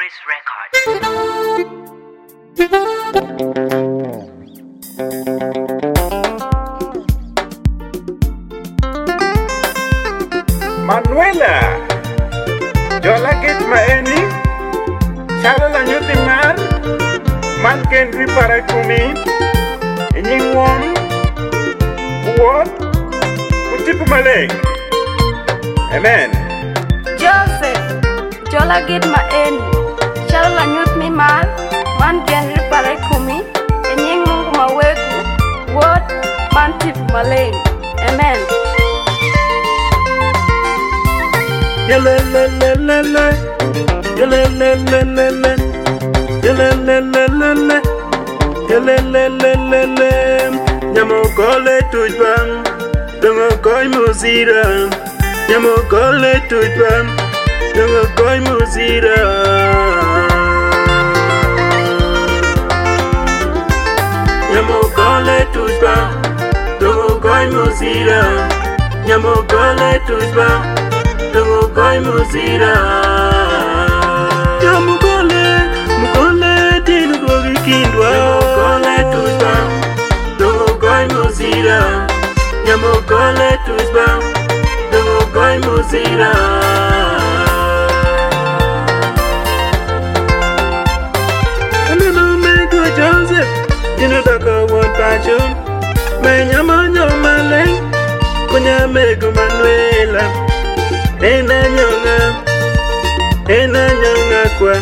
Voice Records. Manuela, jola get maeni, chalo la nyuti mar, man ken ripara kumi, inying won, uwot, utipu maleng. Amen. Joseph, jola get maeni, chalo la nyuti mar, man ken ripara kumi, inying mungu mawegu, uwot, man tipu maleng. Amen. Yelelelelele, yelelelelele, yelelelelele, yelelelelele. Nyamokole tujbam, dongo koi muzira. Nyamokole tujbam, dongo koi muzira. Nyamokole tujbam, dongo koi muzira. Nyamokole tujbam. Dongo koi muzira. Ya mukole dinu gogi kindwa. Mukole tuzba. Dongo koi muzira. Ya mukole tuzba. Dongo koi muzira. Aneno mego Joseph. Dinu daka won pachum. Menyama nyoma leng. Kunya mego Manuela. Ena nyonga kwa,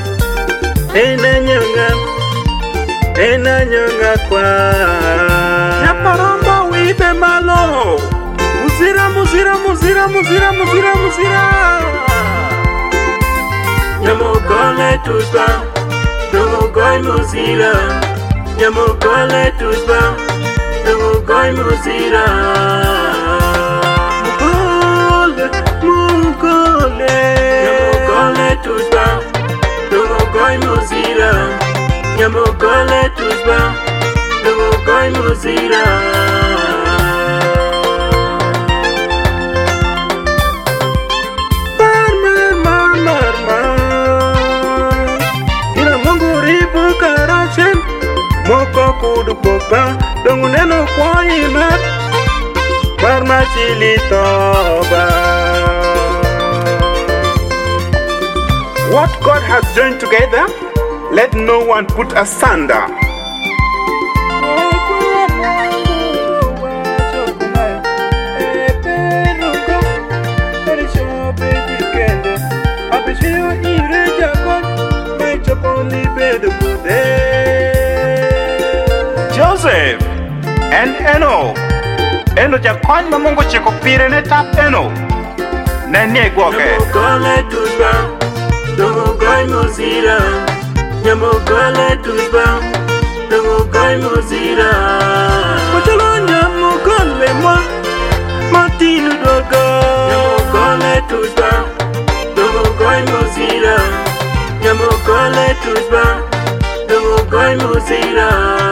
ena nyonga kwa. Nyaparomba wipe malo, muzira. Nyamokole tuzba, dongo koi muzira. Nyamokole tuzba, dongo koi muzira. Nyamokole tuzba, dongo koi muzira. Nyamokole tuzba, dongo koi muzira. Ina Mungu ribu karachen, moko kudu popa, dongo neno kwa imat, parma chili toba. What God has joined together, let no one put asunder. Joseph and Eno jakony ma Mungu chiko pire ne tap Eno. Ne nie gwoke. Nyamokole tuzba, dongo koi muzira. Nyamokole tuzba, dongo koi muzira. Kochalo nyamokole mwa, matinu dogo. Nyamokole tuzba, dongo koi muzira. Nyamokole tuzba, dongo koi muzira.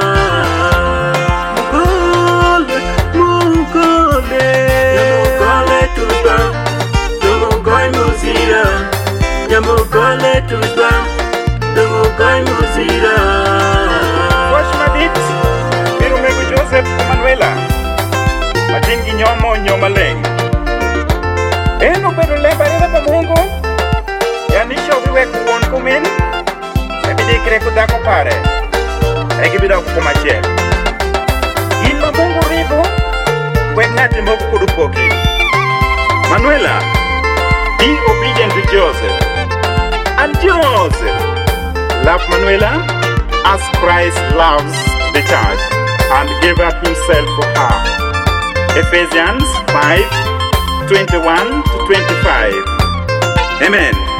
Nyamokole tuzba, dongo koi muzira. Nyamokole tuzba, dongo koi muzira. Wash madit, biro mego Joseph Manuela. Machingi nyoma leng. Eno pero lembarera pa Mungu. Yanisho viwe kuon kumin. Ebidi kire kudako pare. Egi bidako kumache. Ino Mungu ribu. Kwengati moku kudupoki. Manuela, be obedient to Joseph. And Joseph, love Manuela as Christ loves the church and gave up himself for her. Ephesians 5:21-25. Amen.